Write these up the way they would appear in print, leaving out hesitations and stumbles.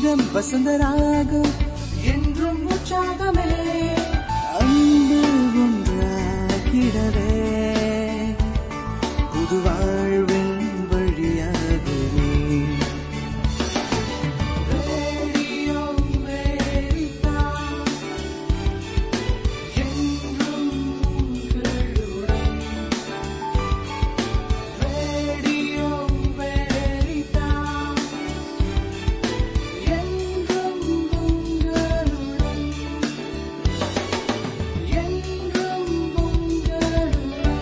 இதம் வசந்தராகம் என்றும் உற்சாகமே அன்பு ஒன்றாகிடவே புது வாழ்வின் வழியாகவே ரேடியோ வெரிடாஸ் என்றும் உங்களுடன். ரேடியோ வெரிடாஸ் என்றும் உங்களுடன். என்றும் உங்களுடன்.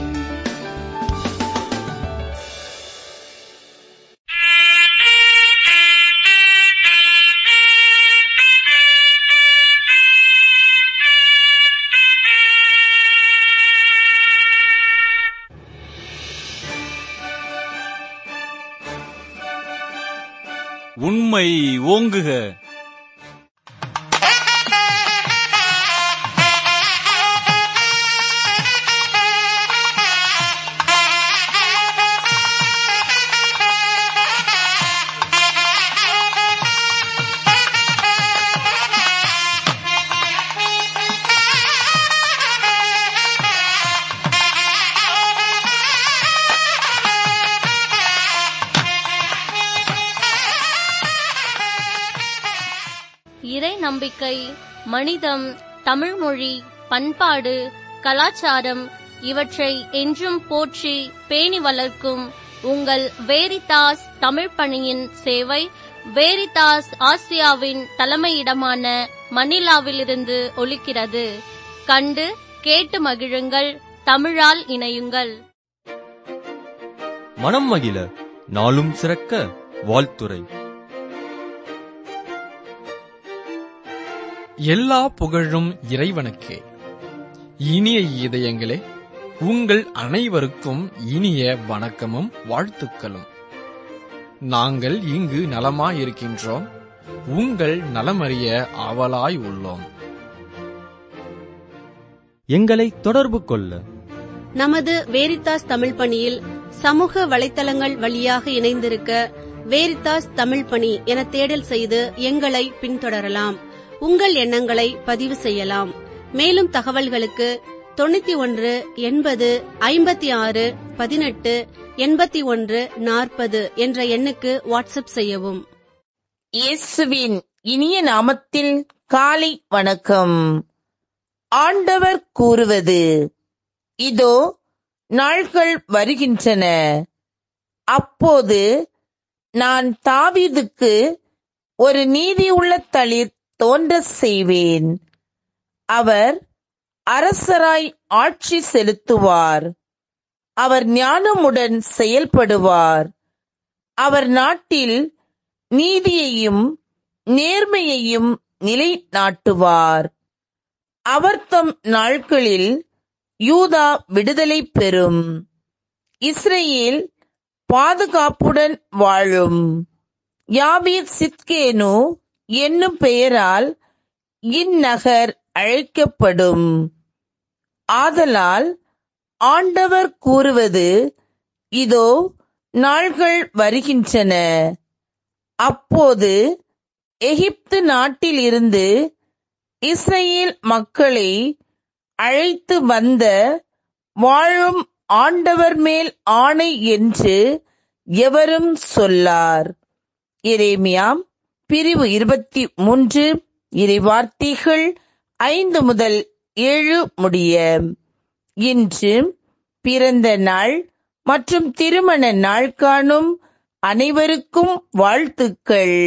உண்மை ஓங்குக. இறை நம்பிக்கை, மனிதம், தமிழ்மொழி, பண்பாடு, கலாச்சாரம் இவற்றை என்றும் போற்றி பேணி வளர்க்கும் உங்கள் வேரிதாஸ் தமிழ் பணியின் சேவை வேரிதாஸ் ஆசியாவின் தலைமையிடமான மணிலாவிலிருந்து ஒலிக்கிறது. கண்டு கேட்டு மகிழுங்கள். தமிழால் இணையுங்கள். மனம் மகிழ நாளும் சிறக்க வாழ்த்துரை. எல்லா புகழும் இறைவனுக்கே. இனிய இதயங்களே, உங்கள் அனைவருக்கும் இனிய வணக்கமும் வாழ்த்துக்களும். நாங்கள் இங்கு நலமாயிருக்கின்றோம். உங்கள் நலமறிய ஆவலாய் உள்ளோம். எங்களை தொடர்பு கொள்ள நமது வேரிதாஸ் தமிழ் பணியில் சமூக வலைத்தளங்கள் வழியாக இணைந்திருக்க வேரிதாஸ் தமிழ் பணி என தேடல் செய்து எங்களை பின்தொடரலாம். உங்கள் எண்ணங்களை பதிவு செய்யலாம். மேலும் தகவல்களுக்கு 91 80 56 18 81 40 என்ற எண்ணுக்கு வாட்ஸ்அப் செய்யவும். இயேசுவின் இனிய நாமத்தில் காலை வணக்கம். ஆண்டவர் கூறுவது, இதோ நாள்கள் வருகின்றன, அப்போது நான் தாவீதுக்கு ஒரு நீதியுள்ள தளிர் தோன்ற செய்வேன். அவர் அரசராய் ஆட்சி செலுத்துவார். அவர் ஞானமுடன் செயல்படுவார். அவர் நாட்டில் நீதியையும் நேர்மையையும் நிலைநாட்டுவார். அவர் தம் நாட்களில் யூதா விடுதலை பெறும். இஸ்ரேல் பாதுகாப்புடன் வாழும். யாபீர் சித்கேனு என்னும் பெயரால் இந்நகர் அழைக்கப்படும். ஆதலால் ஆண்டவர் கூறுவது, இதோ நாள்கள் வருகின்றன, அப்போது எகிப்து நாட்டில் இருந்து இஸ்ரேல் மக்களை அழைத்து வந்த வாழும் ஆண்டவர் மேல் ஆணை என்று எவரும் சொல்லார். எரேமியா பிரிவு 23 இறைவார்த்தைகள் 5 முதல் 7 முடிய. இன்று பிறந்த நாள் மற்றும் திருமண நாள் காணும் அனைவருக்கும் வாழ்த்துக்கள்.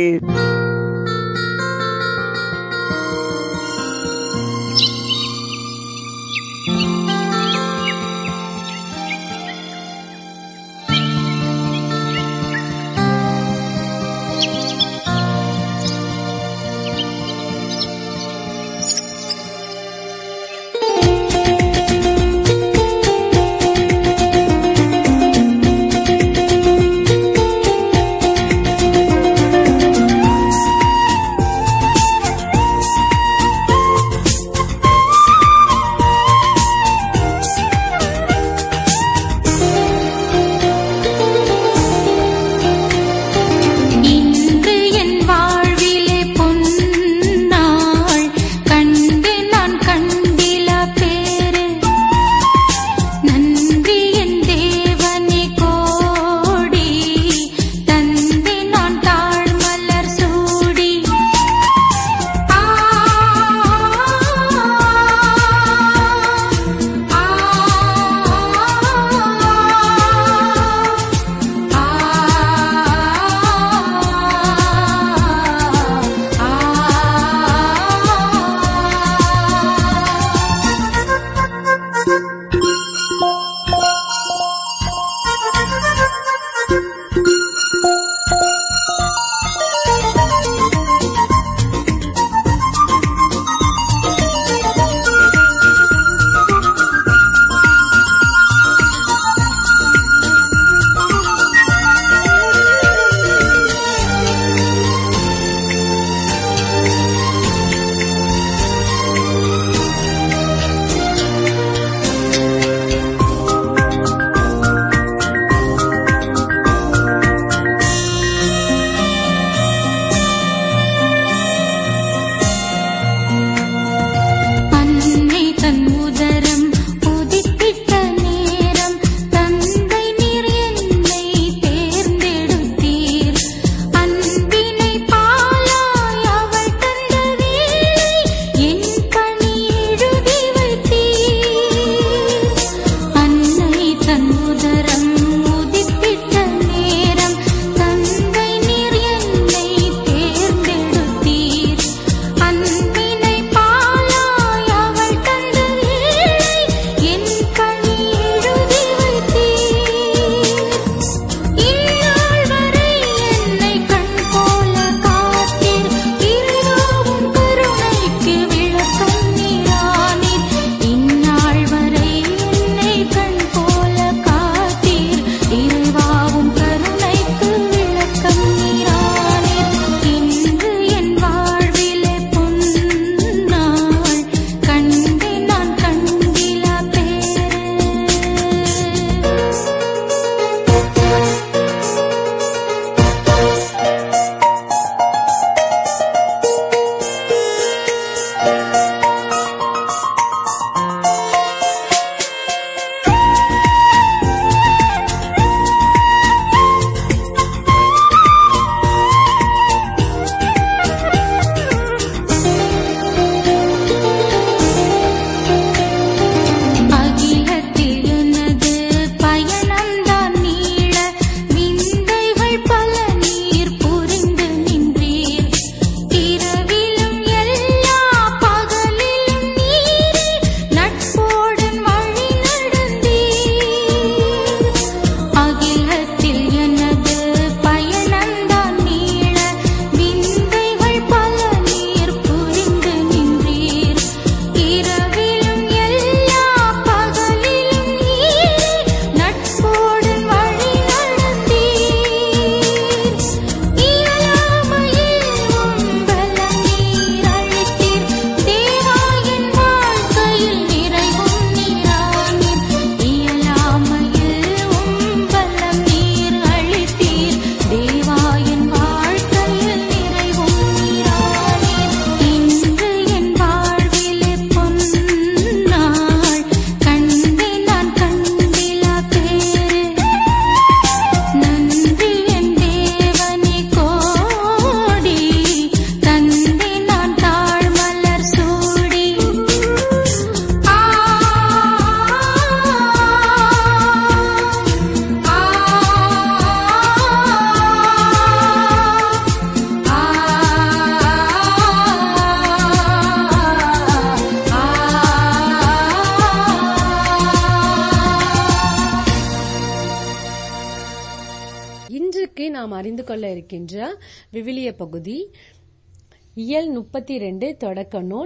நாம் அறிந்து கொள்ள இருக்கின்ற விவிலிய பகுதி இயல் 32 தொடக்க நூல்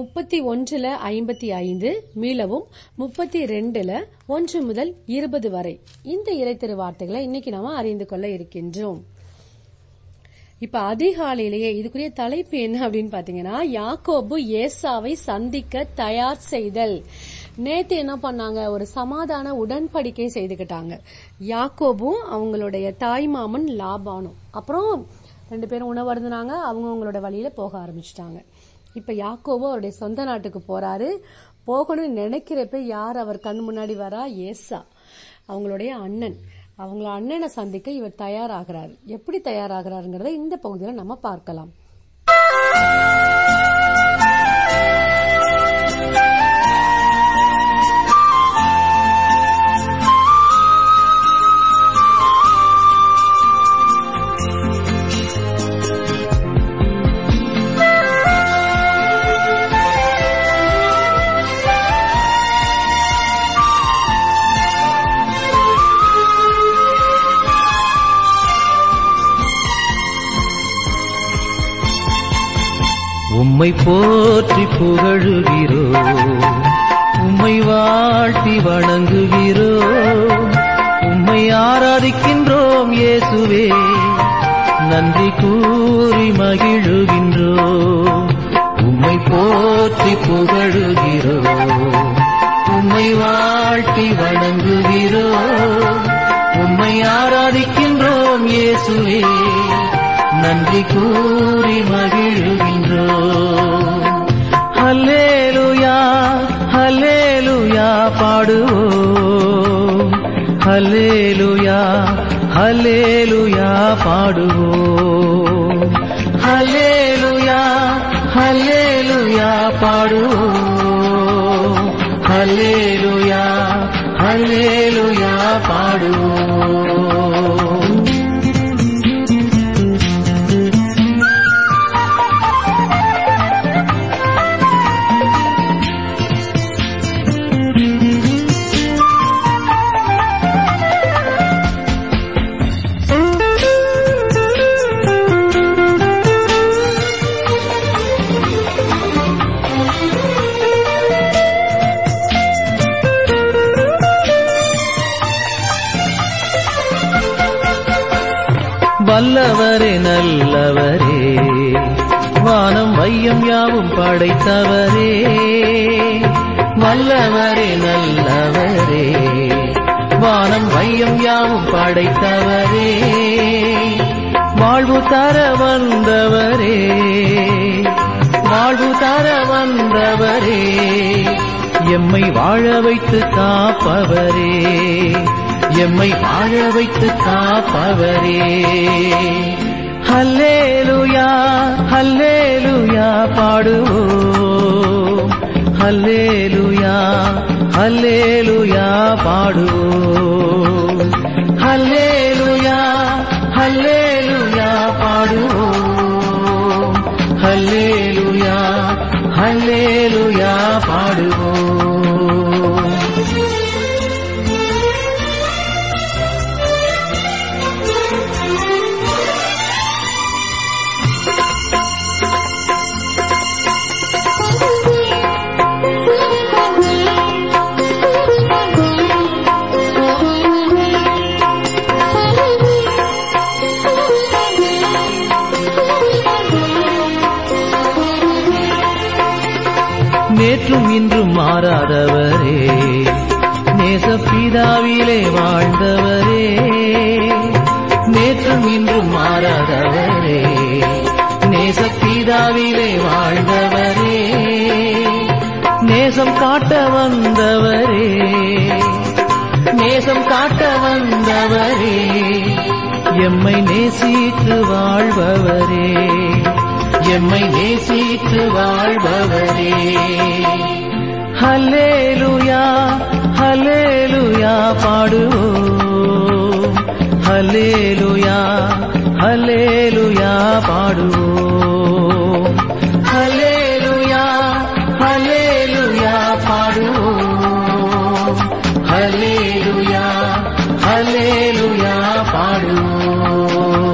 31-55 மீளவும் 32 முதல் 20 வரை இந்த இறைத்திரு வார்த்தைகளை இன்னைக்கு நாம அறிந்து கொள்ள இருக்கின்றோம். இப்ப அதிகாலையிலேயே இதுக்குரிய தலைப்பு என்ன அப்படின்னு பாத்தீங்கன்னா, யாக்கோபு ஏசாவை சந்திக்க தயார் செய்தல். நேத்து என்ன பண்ணாங்க, ஒரு சமாதான உடன்படிக்கை செய்துக்கிட்டாங்க. யாக்கோபும் அவங்களுடைய தாய்மாமன் லாபானும். அப்புறம் 2 பேரும் உணவருந்தினாங்க, அவங்களோட வழியில போக ஆரம்பிச்சிட்டாங்க. இப்ப யாக்கோபு அவருடைய சொந்த நாட்டுக்கு போறாரு. போகணும்னு நினைக்கிறப்ப யார் அவர் கண் முன்னாடி வரா? ஏசா, அவங்களுடைய அண்ணன். அவங்கள அண்ணனை சந்திக்க இவர் தயாராகிறார். எப்படி தயாராகிறாருங்கிறத இந்த பகுதியில நம்ம பார்க்கலாம். உம்மை போற்றி புகழுகிறோம், உம்மை வாழ்த்தி வணங்குகிறோம், உம்மை ஆராதிக்கின்றோம் இயேசுவே, நன்றி கூறி மகிழுகின்றோம். உம்மை போற்றி புகழுகிறோம், உம்மை வாழ்த்தி வணங்குகிறோம், உம்மை ஆராதிக்கின்றோம் இயேசுவே, நன்றி கூறி மகிழுகின்றோம். ஹல்லேலூயா ஹல்லேலூயா பாடுவோம், ஹல்லேலூயா ஹல்லேலூயா பாடுவோம், ஹல்லேலூயா ஹல்லேலூயா பாடுவோம், ஹல்லேலூயா ஹல்லேலூயா பாடுவோம். வல்லவரே நல்லவரே, வானம் வையம் யாவும் படைத்தவரே, வல்லவரே நல்லவரே, வானம் வையம் யாவும் படைத்தவரே, வாழ்வு தர வந்தவரே, வாழ்வு தர வந்தவரே, எம்மை வாழ வைத்து காப்பவரே, எம்மை வாழ வைத்து காப்பவரே. ஹல்லேலூயா ஹல்லேலூயா பாடுவோம், ஹல்லேலூயா ஹல்லேலூயா பாடுவோம், ஹல்லேலூயா ஹல்லேலூயா பாடுவோம், ஹல்லேலூயா ஹல்லேலூயா பாடுவோம். நேற்றும் இன்றும் மாறாதவரே, நேசப்பிதாவிலே வாழ்ந்தவரே, நேற்றும் இன்றும் மாறாதவரே, நேசப்பிதாவிலே வாழ்ந்தவரே, நேசம் காட்ட வந்தவரே, நேசம் காட்ட வந்தவரே, எம்மை நேசித்து வாழ்பவரே, எம்மை நேசித்து வாழ்பவரே. ஹல்லேலூயா ஹல்லேலூயா பாடுவோம், ஹல்லேலூயா ஹல்லேலூயா பாடுவோம், ஹல்லேலூயா ஹல்லேலூயா பாடுவோம், ஹல்லேலூயா ஹல்லேலூயா பாடுவோம்.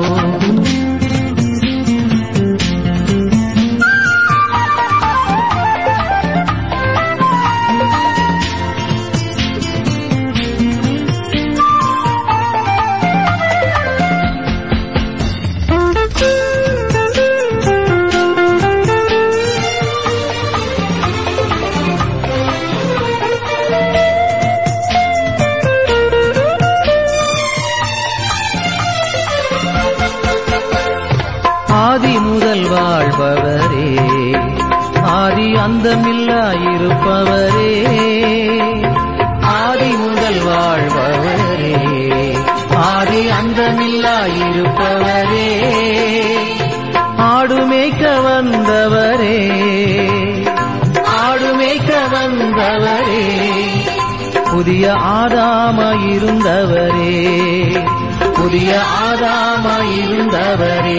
அந்தமில்லாயிருப்பவரே, ஆதி முதல் வாழ்பவரே, ஆதி அந்தமில்லாயிருப்பவரே, ஆடுமேய்க்க வந்தவரே, ஆடுமேய்க்க வந்தவரே, புதிய ஆதாமாயிருந்தவரே, புதிய ஆதாமாயிருந்தவரே.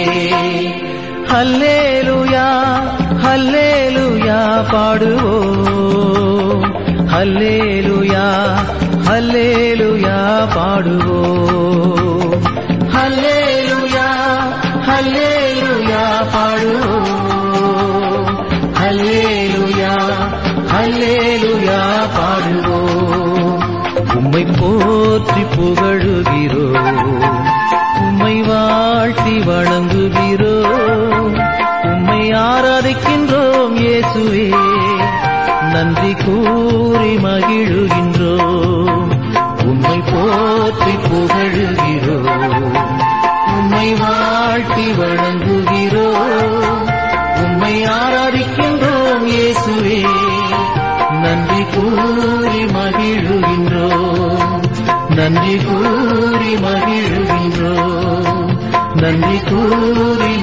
ஹல்லேலூயா ஹல்லேலூயா பாடுவோம், ஹல்லேலூயா ஹல்லேலூயா பாடுவோம், ஹல்லேலூயா ஹல்லேலூயா பாடுவோம், ஹல்லேலூயா ஹல்லேலூயா பாடுவோம். உம்மை போற்றி புகழுகிறோம், உம்மை வாழ்த்தி வணங்குகிறோம், உம்மை ஆராதிக்கின்றோம் இயேசுவே, நன்றி கூறி மகிழுகின்றோம். உம்மை போற்றி புகழுகிறோம், உம்மை வாழ்த்தி வணங்குகிறோம், உம்மை ஆராதிக்கின்றோம் இயேசுவே, நன்றி கூறி மகிழுகின்றோம், நன்றி கூறி மகிழுகின்றோம், நன்றி கூறி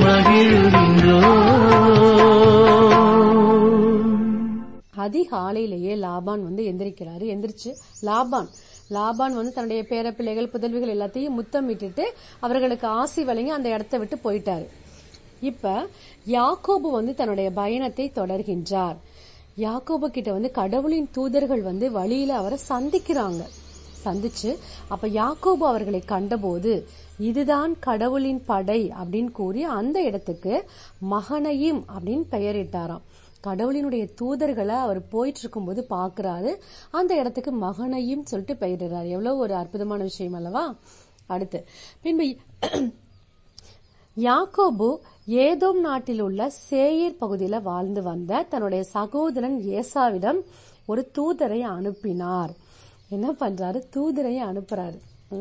மகிழுகின்றோம். அதிகாலையிலேயே லாபான் எந்திரிக்கிறாரு. எந்திரிச்சு லாபான் தன்னுடைய பேர பிள்ளைகள் புதல்விகள் எல்லாத்தையும் முத்தமிட்டுட்டு அவர்களுக்கு ஆசி வழங்கி அந்த இடத்தை விட்டு போயிட்டாரு. இப்ப யாக்கோபு தன்னுடைய பயணத்தை தொடர்கின்றார். யாக்கோபு கிட்ட கடவுளின் தூதர்கள் வழியில அவரை சந்திச்சு அப்ப யாக்கோபு அவர்களை கண்டபோது இதுதான் கடவுளின் படை அப்படின்னு கூறி அந்த இடத்துக்கு மகனையும் அப்படின்னு பெயரிட்டாராம். கடவுளினுடைய தூதர்களை அவர் போயிட்டு இருக்கும் போது பாக்குறாரு, அந்த இடத்துக்கு மகனையும் சொல்லிட்டு பெயரிடுறாரு. எவ்வளவு ஒரு அற்புதமான விஷயம் அல்லவா? அடுத்து பின்பு யாக்கோபு ஏதோம் நாட்டில் உள்ள சேயீர் பகுதியில வாழ்ந்து வந்த தன்னுடைய சகோதரன் ஏசாவிடம் ஒரு தூதரை அனுப்பினார். என்ன பண்றாரு? தூதரை அனுப்புறாரு.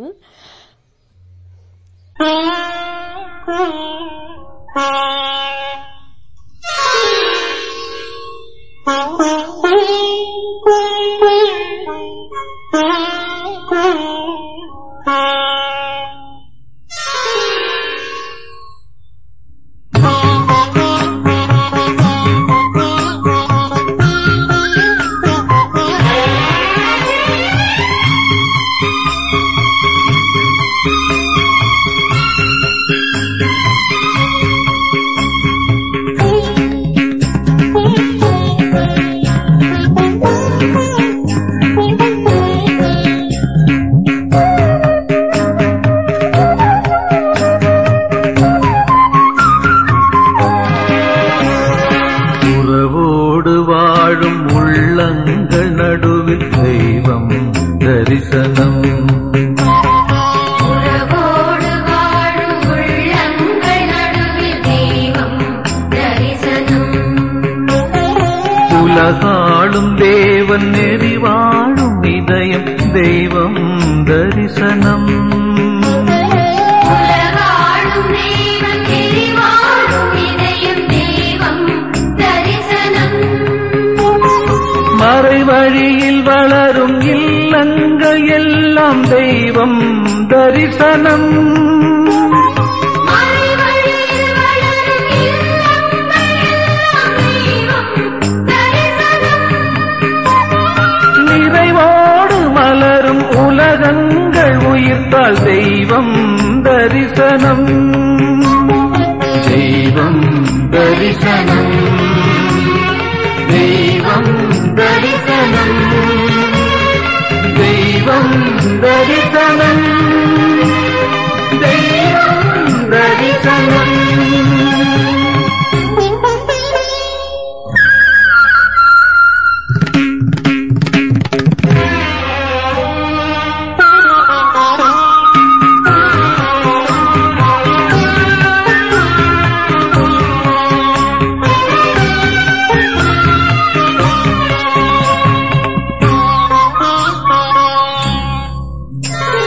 உலகாளும் தேவன் நெறி வாழும் இதயம் தெய்வம் தரிசனம். உலகாளும் தேவன் நெறி வாழும் இதயம் தெய்வம் தரிசனம். மறைவழியில் வளரும் இல்லங்கள் எல்லாம் தெய்வம் தரிசனம். உலகங்கள் உயிர்த்தால் தெய்வம் தரிசனம். தெய்வம் தரிசனம். தெய்வம் தரிசனம். தெய்வம் தரிசனம். தெய்வம் தரிசனம்.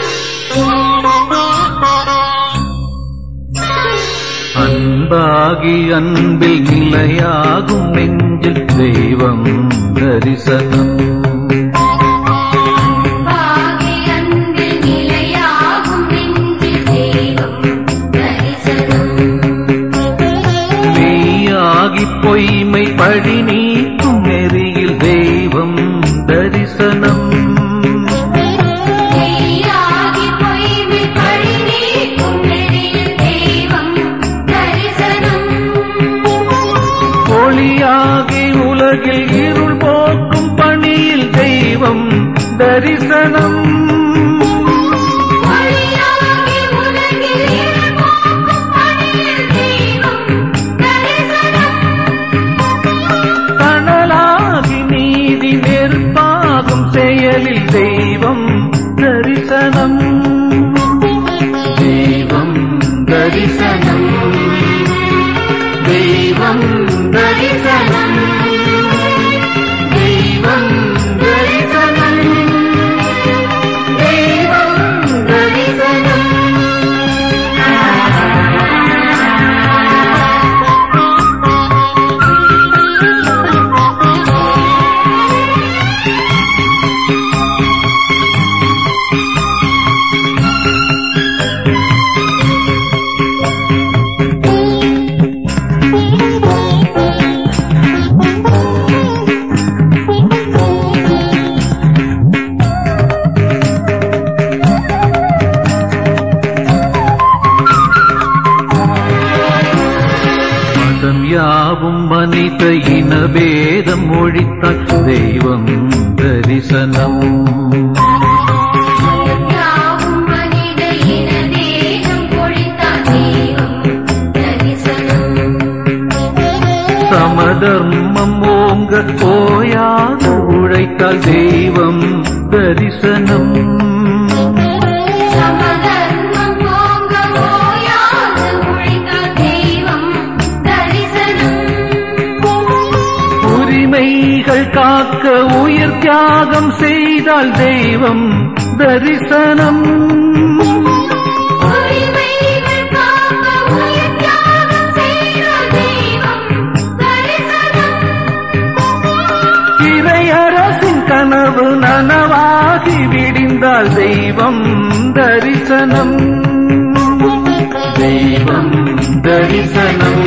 அன்பாகி தெய்வம் தரிசனம். பாகி அன்பில் நிலையாகும் நெஞ்சில் தெய்வம் தரிசனம். மெய்யாகி பொய்மை பழி நீக்கும் நெறியில் தெய்வம் தரிசனம். மெய்யாகி பொய்மை பழி நீக்கும் நெறியில் தெய்வம் தரிசனம். ஒளியாகி உலகில் இருள் போக்கும் பணியில் தெய்வம் தரிசனம். ஒளியாகி உலகில் இருள் போக்கும் பணியில் தெய்வம் தரிசனம். தணலாகி நீதி நெருப்பாகும் செயலில் தெய்வம் தரிசனம். தெய்வம் தரிசனம். தெய்வம் தரிசனம். தெய்வம் தரிசனம். தெய்வம் தரிசனம். மதம் யாவும் மனித இனபேதம் ஒழித்தால் தெய்வம் தரிசனம். யாவும் மனித இன தேகம் பொழித்தால் தெய்வம் தரிசனம். சமதர்மம் ஓங்க ஓயாது உழைத்தால் தெய்வம் தரிசனம். சமதர்மம் போங்க ஓயாது உழைத்தால் தெய்வம் தரிசனம். உரிமைகள் காக்க உயிர் தியாகம் செய்தால் தெய்வம் தரிசனம். உரிமைகள் காக்க உயிர் தியாகம் செய்தால் தெய்வம் தரிசனம். இறையரசின் கனவு நனவாகி விடிந்தால் தெய்வம் தரிசனம். தெய்வம் தரிசனம்.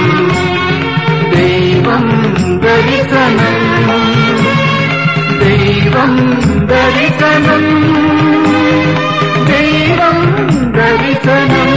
தெய்வம் தரிசனம். தெய்வம் தரிசனம். தெய்வம் தரிசனம்.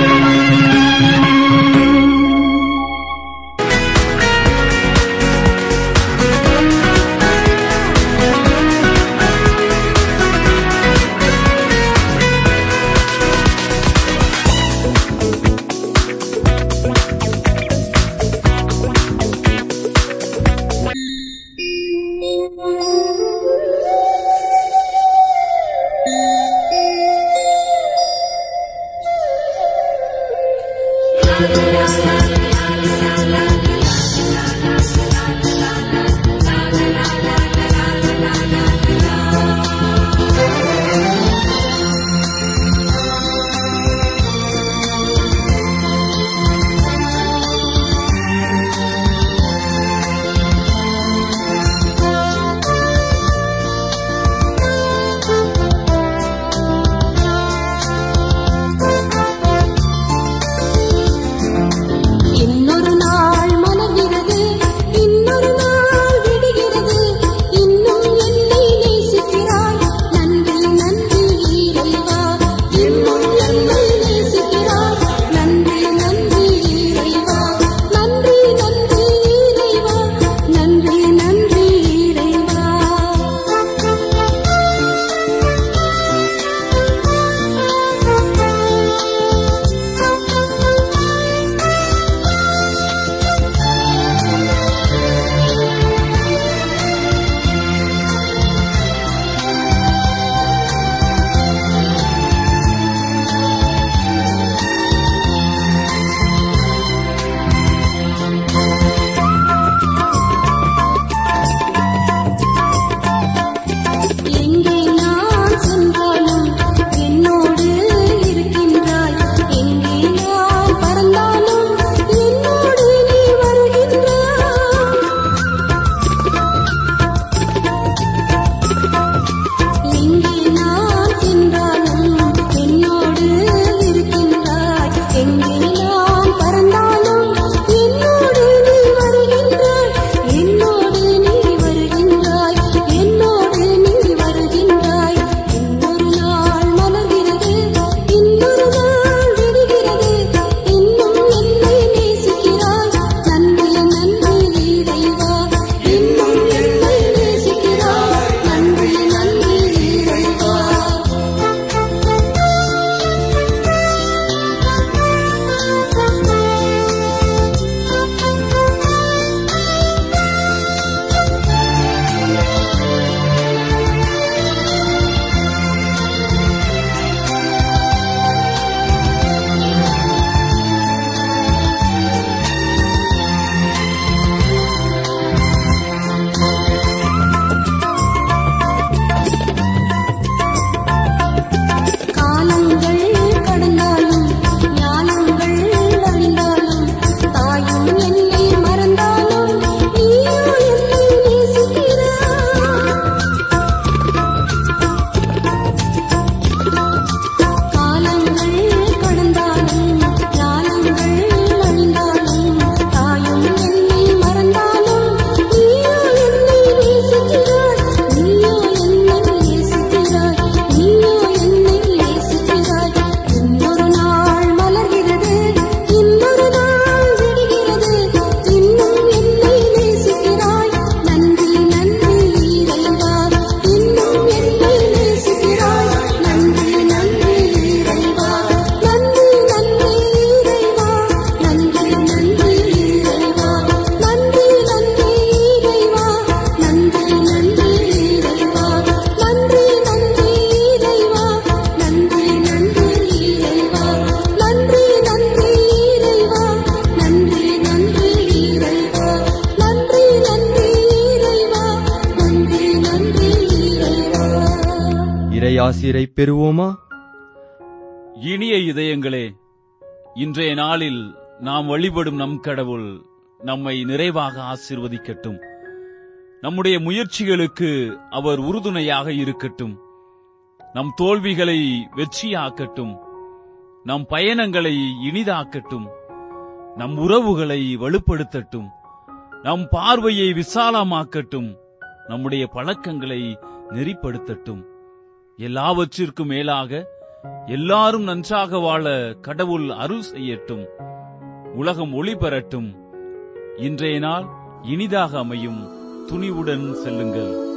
இறையாசிரை பெறுவோமா? இனிய இதயங்களே, இன்றைய நாளில் நாம் வழிபடும் நம் கடவுள் நம்மை நிறைவாக ஆசீர்வதிக்கட்டும். நம்முடைய முயற்சிகளுக்கு அவர் உறுதுணையாக இருக்கட்டும். நம் தோல்விகளை வெற்றியாக்கட்டும். நம் பயணங்களை இனிதாக்கட்டும். நம் உறவுகளை வலுப்படுத்தட்டும். நம் பார்வையை விசாலமாக்கட்டும். நம்முடைய பழக்கங்களை நெறிப்படுத்தட்டும். எல்லாவற்றிற்கும் மேலாக எல்லாரும் நன்றாக வாழ கடவுள் அருள் செய்யட்டும். உலகம் ஒளி பெறட்டும். இன்றைய நாள் இனிதாக அமையும். துணிவுடன் செல்லுங்கள்.